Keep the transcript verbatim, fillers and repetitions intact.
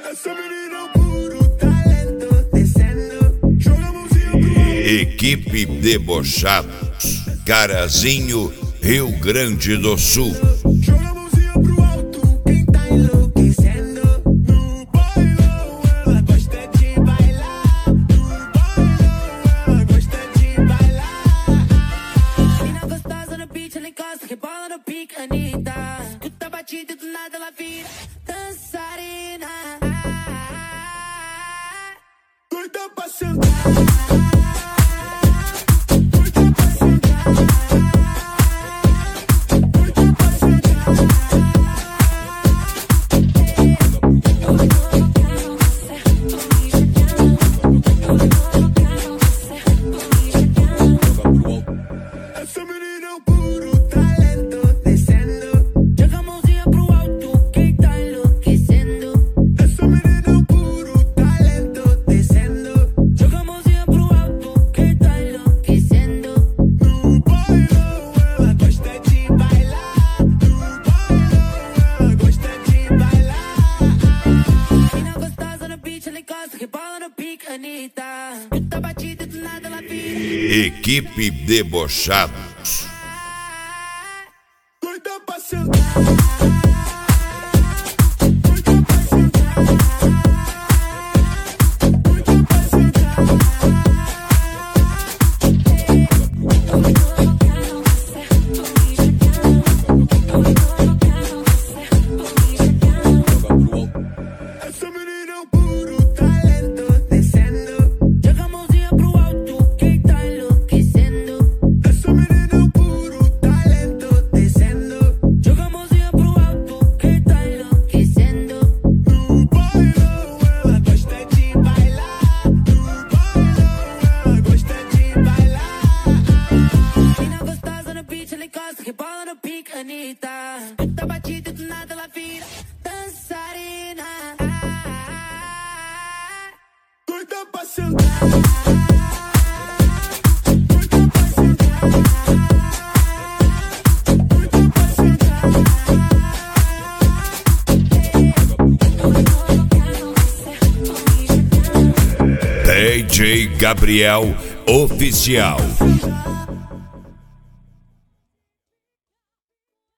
Essa menina é um puro talento, descendo, joga a mãozinha pro alto. Equipe Debochados, Carazinho, Rio Grande do Sul. Joga a mãozinha pro alto, quem tá enlouquecendo. No bailão ela gosta de bailar. No bailão ela gosta de bailar. Mina gostosa no beat, ela encosta, rebola no pique, Anitta. Escuta a batida e do nada ela vira dançarina. Doida pra sentar. Essa menina é um puro talento, descendo, Joga a mãozinha pro alto, quem tá enlouquecendo. essa menina é um puro talento, descendo. Joga a mãozinha pro alto, quem tá enlouquecendo. No bailão ela gosta de bailar. No bailão ela gosta de bailar. Mina gostosa no beat, ela encosta, rebola no pique, Anitta. Escuta a batida e do nada ela vira Equipe Debochados. Doida pra sentar. Essa menina é um puro talento, descendo, Joga a mãozinha pro alto, quem tá enlouquecendo. essa menina é um puro talento, descendo. Joga a mãozinha pro alto, quem tá enlouquecendo. No bailão ela gosta de bailar. No bailão ela gosta de bailar. Mina gostosa no beat, ela encosta, rebola no pique, Anitta. Escuta a batida e do nada ela vira dançarina. Doida pra sentar. D J Gabriel Oficial.